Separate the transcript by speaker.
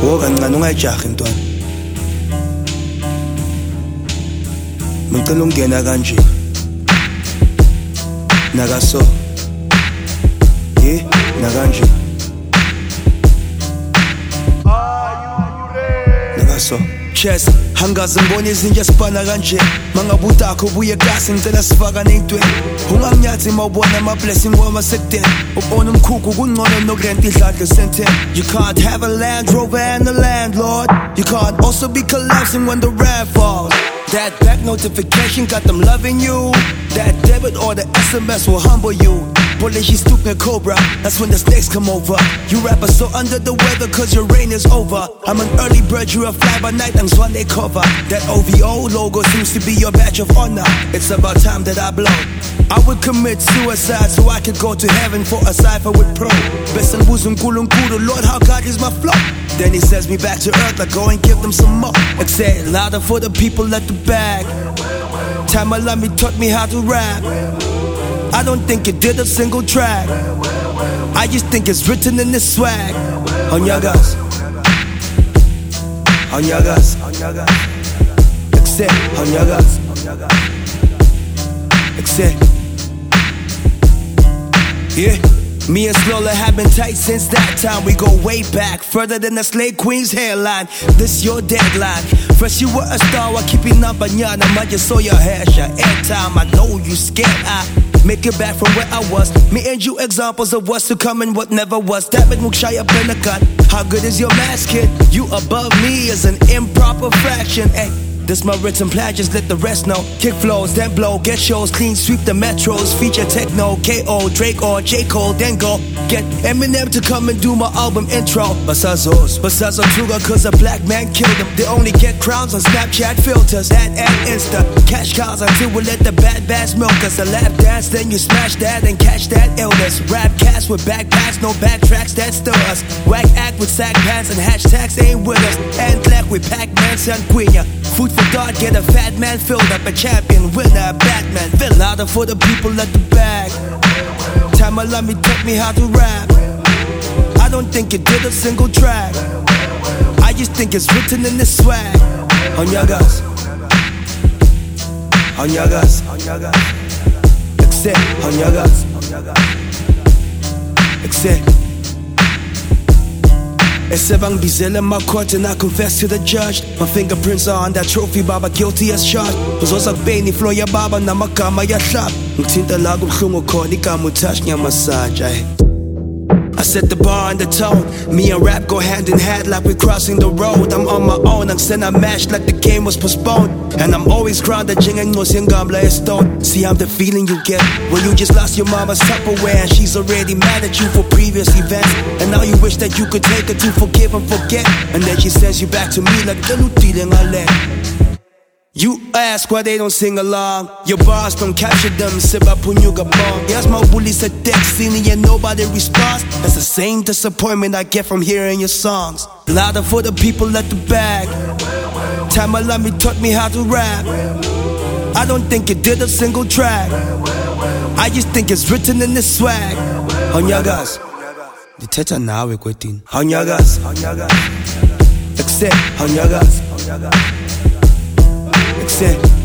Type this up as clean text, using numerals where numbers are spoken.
Speaker 1: kancane ungayijahi ntwana. Ngicela ungena kanje. Nakaso. Nakanje. Nakaso. Chess, hangaze ngibona izinja sibana kanje. Mangabuta akho buye kasi ngicela sifaka nentwe. Unganyathi mawubona ama blessing wama sekden. Ubona umkhukhu kungcono nokurenta idladle senten. You can't have a Land Rover and a landlord. You can't also be collapsing when the rain falls. That back notification got them loving you. That debit or the SMS will humble you. Bullish, you stupid cobra, that's when the snakes come over. You rappers so under the weather cause your reign is over. I'm an early bird, you a fly by night, and Sunday cover. That OVO logo seems to be your badge of honor. It's about time that I blow. I would commit suicide so I could go to heaven for a cipher with pro. Besan buzum kulum kuru, Lord, how God is my flow. Then he sends me back to earth, I go and give them some more. Exhale louder for the people at the back. Time Alami taught me how to rap. I don't think it did a single track. I just think it's written in this swag. On your guys. On your guys. Accept. On your guys. Accept. Yeah. Me and Slola have been tight since that time. We go way back, further than the slave queen's hairline. This your deadline. Fresh you were a star, I keep it number nyana. I just saw your hair, your airtime. I know you scared, I make it back from where I was. Me and you examples of what's to come and what never was. That make Mukshaya Benakat. How good is your mask, kid? You above me is an improper fraction, ay. This my written plan, just let the rest know. Kick flows, then blow, get shows, clean sweep the metros. Feature techno, KO, Drake or J. Cole, then go get Eminem to come and do my album intro. Basazos, Tuga, cause a black man killed them. They only get crowns on Snapchat filters, that and Insta. Cash cows until we let the bad bass milk us. A lap dance, then you smash that and catch that illness. Rap cast with backpacks, no backtracks, that still us. Whack act with sack pants and hashtags ain't with us. And black with Pac-Man, Sanguina. Food for thought, get a fat man filled up, a champion, winner, Batman. Fill louder for the people at the back. Time Alami taught me how to rap. I don't think it did a single track. I just think it's written in this swag. On your guys. On your guys. Accept. On your guys. Accept. Esebang bizela my court and I confess to the judge. My fingerprints are on that trophy, Baba, guilty as charged. Uzoza kubeni flow ya baba na magama ya hlab. Ngithinta la kubuhlungu khona igama touch massage. I set the bar and the tone. Me and rap go hand in hand like we're crossing the road. I'm on my own, I'm send I mashed like the game was postponed. And I'm always grounded, jinging no singambla is stone. See, I'm the feeling you get when you just lost your mama's Tupperware and she's already mad at you for previous events. And now you wish that you could take her to forgive and forget. And then she sends you back to me like the lutiling I let. You ask why they don't sing along. Your bars don't capture them, Siba Punyuga bomb. Yes, my bullies are dead, singing and nobody responds. That's the same disappointment I get from hearing your songs. Louder for the people at the back. Time Alami taught me how to rap. I don't think it did a single track. I just think it's written in this swag. On your guys. The teta now we're quitting. On your guys. Accept. On your guys. Accept.